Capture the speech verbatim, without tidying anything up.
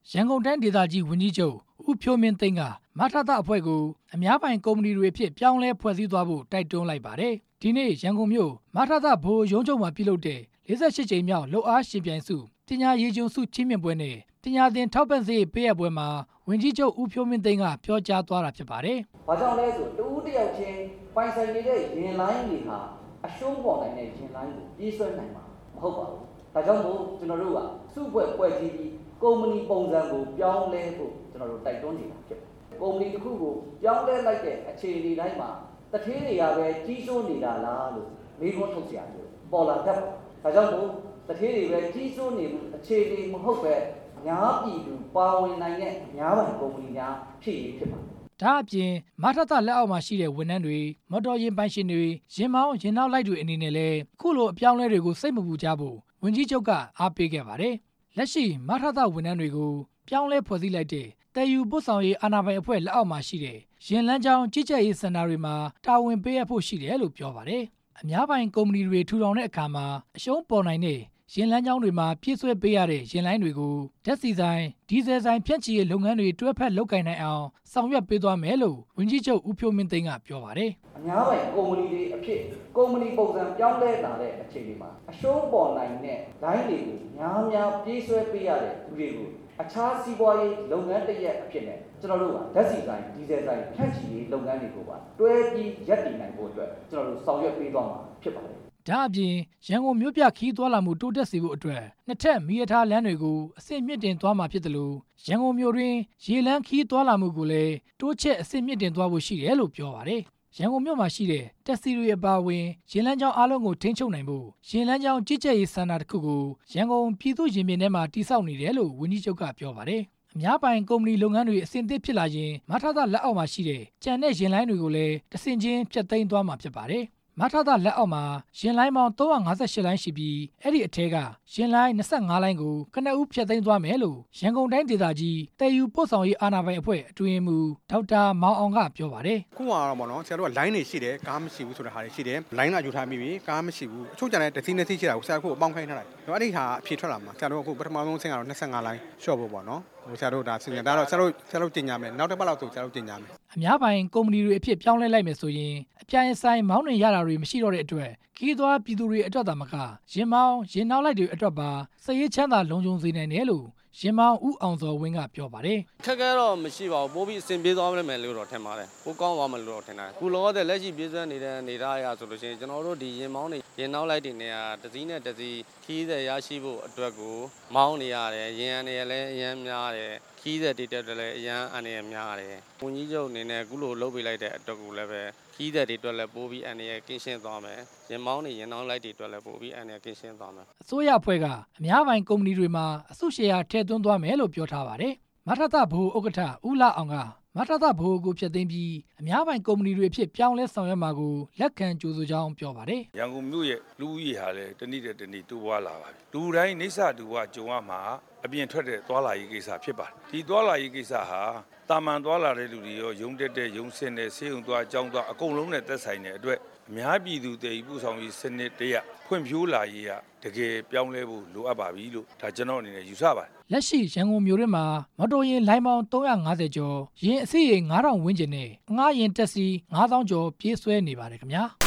ရန်ကုန်တိုင်းဒေသကြီးဝန်ကြီးချုပ်ဦးဖြိုးမင်းသိန်းကမထသအဖွဲ့ကိုအများပိုင်ကုမ္ပဏီတွေအဖြစ်ပြောင်းလဲဖွဲ့စည်းသွားဖို့တိုက်တွန်းလိုက်ပါတယ်။ဒီနေ့ရန်ကုန်မြို့မထသဗဟိုရုံးချုပ်မှာပြုလုပ်တဲ့လေးဆယ့်ရှစ်ကြိမ်မြောက်လှုပ်အားရှင်ပြိုင်စုပညာရေးကျွန်းစုချင်းမြင့်ပွဲနဲ့ပညာသင်ထောက်ပံ့စရိတ်ပေးအပ်ပွဲမှာဝန်ကြီးချုပ်ဦးဖြိုးမင်းသိန်းကပြောကြားသွားတာဖြစ်ပါတယ်။ဘာကြောင့်လဲဆိုတဦးတစ်ယောက်ချင်းပိုင်ဆိုင်နေတဲ့ရင်လိုင်းတွေဟာအရှုံးပေါ်နိုင်တဲ့ရင်လိုင်းကိုပြေးဆွဲနိုင်မှာမဟုတ်ပါဘူး။ဒါကြောင့်မို့ကျွန်တော်တို့ကစုဖွဲ့ဖွဲ့စည်းပြီးကုမ္ပဏီပုံစံကိုပြောင်းလဲဖို့ကျွန်တော်တို့တိုက်တွန်းနေတာဖြစ်တယ်။ကုမ္ပဏီတစ်ခုကိုပြောင်းလဲလိုက်တဲ့အခြေအနေတိုင်းမှာတထေးတွေကပဲကြီးစိုးနေတာလားလို့မေးခွန်းထုတ်ကြတယ်ပေါ်လာတတ်ဒါကြောင့်မို့တထေးတွေပဲကြီးစိုးနေမှုအခြေအနေမဟုတ်ပဲများပြည်သူပါဝင်နိုင်တဲ့များပိုင်ကုမ္ပဏီများဖြစ်ရဖြစ်ပါဒါအပြင်မထသလက်အောက်မှာရှိတဲ့ဝန်ထမ်းတွေမော်တော်ယာဉ်ပိုင်ရှင်တွေရင်မောင်းရင်နောက်လိုက်တွေအနေနဲ့လည်းခုလိုအပြောင်းလဲတွေကိုစိတ်မပူကြဖို့ဝန်ကြီးချုပ်ကအားပေးခဲ့ပါတယ်လက်ရှိမထသဝန်ထမ်းတွေကိုပြောင်းလဲဖွဲ့စည်းလိုက်တဲ့တည်ယူပို့ဆောင်ရေးအာဏာပိုင်အဖွဲ့လက်အောက်မှာရှိတဲ့ရင်လန်းချောင်းကြီးကြပ်ရေးစင်တာတွေမှာတာဝန်ပေးအပ်ဖို့ရှိတယ်လို့ပြောပါတယ်အများပိုင်ကုမ္ပဏီတွေထူထောင်တဲ့အခါမှာအရှုံးပေါ်နိုင်တဲ့ရင်လန်းချောင်းတွေမှာပြည့်စွဲပေးရတဲ့ရင်လိုင်းတွေကိုဓာတ်ဆီဆိုင်ဒီဇယ်ဆိုင်ဖြန့်ချီရေးလုပ်ငန်းတွေတွဲဖက်လုပ်ကိုင်နိုင်အောင်ဆောင်ရွက်ပေးသွားမယ်လို့ဝန်ကြီးချုပ်ဦးဖြိုးမင်းသိန်းကပြောပါတယ်အများပိုင်ကုမ္ပဏီတွေအဖြစ်ကုမ္ပဏီပုံစံပြောင်းလဲလာတဲ့အခြေအနေမှာအရှုံးပေါ်နိုင်တဲ့လိုင်းတွေကိုများများပြေးဆွဲပေးရတဲ့လူတွေကိုအခြားစီးပွားရေးလုပ်ငန်းတစ်ရပ်အဖြစ်နဲ့ကျွန်တော်တို့ကဓာတ်ဆီဆိုင်ဒီဇယ်ဆိုင်ဖြန့်ချီရေးလုပ်ငန်းတွေကိုပါတွဲပြီးရပ်တည်နိုင်ဖို့အတွက်ကျွန်တော်တို့ဆောင်ရွက်ပေးသွားမှာဖြစ်ပါတယ်ဒါအပြင်ရန်ကုန်မြို့ပြခီးသွားလာမှုတိုးတက်စေဖို့အတွက်နှစ်ထပ်မီးရထားလမ်းတွေကိုအဆင့်မြင့်တင်သွားမှာဖြစ်တယ်လို့ရန်ကုန်မြို့တွင်ရေလမ်းခီးသွားလာမှုကိုလည်းတိုးချက်အဆင့်မြင့်တင်သွားဖို့ရှိတယ်လို့ပြောပါတယ်ရန်ကုန်မြို့မှာရှိတဲ့တက်စီတွေအပါအဝင်ရင်လန်းချောင်းအားလုံးကိုထိန်းချုပ်နိုင်ဖို့ရင်လန်းချောင်းကြီးကြပ်ရေးစင်တာတစ်ခုကိုရန်ကုန်ပြည်သူ့ရင်ပြင်ထဲမှာတည်ဆောက်နေတယ်လို့ဝန်ကြီးချုပ်ကပြောပါတယ်အများပိုင်ကုမ္ပဏီလုပ်ငန်းတွေအဆင့်သစ်ဖြစ်လာရင်မထသလက်အောက်မှာရှိတဲ့ကြံတဲ့ရင်လိုင်းတွေကိုလည်းတဆင့်ချင်းဖြတ်သိမ်းသွားမှာဖြစ်ပါတယ်မထသလက်အောက်မှာရင်လိုင်းပေါင်းသုံးရာငါးရှစ်လိုင်းရှိပြီးအဲ့ဒီအထက်ကရင်လိုင်းနှစ်ဆယ့်ငါးလိုင်းကိုကနဦးဖြတ်သိမ်းသွားမယ်လို့ရန်ကုန်တိုင်းဒေသကြီးတည်ယူပို့ဆောင်ရေးအာဏာပိုင်အဖွဲ့အတွင်းမှူးဒေါက်တာမောင်အောင်ကပြောပါတယ်ခုကတော့ပေါ့နော်ဆရာတို့ကလိုင်းတွေရှိတယ်ကားမရှိဘူးဆိုတာဟာတွေရှိတယ်လိုင်းလာယူထားပြီးပြီကားမရှိဘူးအချို့ကျတဲ့တစ်စီးနှစ်စီးရှိတာကိုဆရာတို့အပေါင်းခိုင်းထားလိုက်အဲ့ဒီဟာအဖြေထွက်လာမှာဆရာတို့ကပထမဆုံးဆင်းကတော့နှစ်ဆယ့်ငါးလိုင်းရှော့ဖို့ပေါ့နော်ဟိုဆရာတို့ဒါစီစဉ်ဒါတော့ဆရာတို့ဆရာတို့တင်ညာမယ်နောက်တစ်ပတ်လောက်ဆိုဆရာတို့တင်ညာမယ်အများပိုင်ကုမ္ပဏီတွေအဖြစ်ပြောင်းလဲလိုက်မယ်ဆိုရင်အပြိုင်ဆိုင်မောင်းနှင်ရတာတွေမရှိတော့တဲ့အတွက်ခီးသွားပြည်သူတွေအတွက်သာမကရင်မောင်းရင်နောက်လိုက်တွေအတွက်ပါစည်ရေးချမ်းသာလုံခြုံစေနိုင်တယ်လို့ရင်မောင်းဦးအောင်စောဝင်းကပြောပါတယ်ခက်ခဲတော့မရှိပါဘူးပိုးပြီးအဆင်ပြေသွားမယ်လို့တော့ထင်ပါတယ်ပိုကောင်းသွားမယ်လို့တော့ထင်တယ်ခုလောတဲ့လက်ရှိပြေးဆွဲနေတဲ့နေသားအရာဆိုလို့ရှိရင်ကျွန်တော်တို့ဒီရင်မောင်းတွေရင်နောက်လိုက်တွေနေရာတစ်စီးနဲ့တစ်စီးခီးတဲ့ရရှိဖို့အတွက်ကိုမောင်းနေရတယ်ရင်ရံနေလည်းအရန်များတယ်ခီးတဲ့တိတက်တယ်လည်းအရန်အနေရများတယ်ဝန်ကြီးချုပ်အနေနဲ့အခုလိုလုပ်ပေးလိုက်တဲ့အတွက်ကိုလည်းပဲခီးတဲ့တွေအတွက်လည်းပိုးပြီးအနေရကင်းရှင်းသွားမယ်ရင်မောင်းတွေရင်နောက်လိုက်တွေအတွက်လည်းပိုးပြီးအနေရကင်းရှင်းသွားမယ်အစိုးရအဖွဲ့ကအများပိုင်ကုမ္ပဏီတွေမှာအစုရှယ်ယာထည့်သွင်းသွားမယ်လို့ပြောထားပါတယ်မထသဘိုဥက္ကဋ္ဌဦးလာအောင်ကမထသဘိုကိုဖျက်သိမ်းပြီးအများပိုင်ကုမ္ပဏီတွေဖြစ်ပြောင်းလဲဆောင်ရွက်မှာကိုလက်ခံကြိုဆိုကြောင်းပြောပါတယ်ရန်ကုန်မြို့ရဲ့လူဦးရေဟာလည်းတနည်းတနည်းတိုးပွားလာပါပြီလူတိုင်းနေဆတူကကြုံရမှာအပြင်ထွက်တဲ့သွာလာရေးကိစ္စဖြစ်ပါတယ်ဒီသွာလာရေးကိစ္စဟာတာမန်သွာလာတဲ့လူတွေရောရုံတက်တဲ့ရုံစင်တဲ့ဆေးရုံသွားအကြောင်းသွားအကုန်လုံးနဲ့သက်ဆိုင်တဲ့အတွက်အများပြည်သူတည်ယူဆောင်ရေးစနစ်တရဖွံ့ဖြိုးလာရေးကတကယ်ပြောင်းလဲဖို့လိုအပ်ပါပြီလို့ဒါကျွန်တော်အနေနဲ့ယူဆပါတယ်လက်ရှိရန်ကုန်မြို့ထဲမှာမော်တော်ယာဉ်လိုင်းပေါင်းသုံးရာငါးဆယ်ကျော်ယာဉ်အစီးရေငါးထောင်ဝန်းကျင်နဲ့ငှားယာဉ်တက်စီငါးသောင်းကျော်ပြေးဆွဲနေပါတယ်ခင်ဗျာ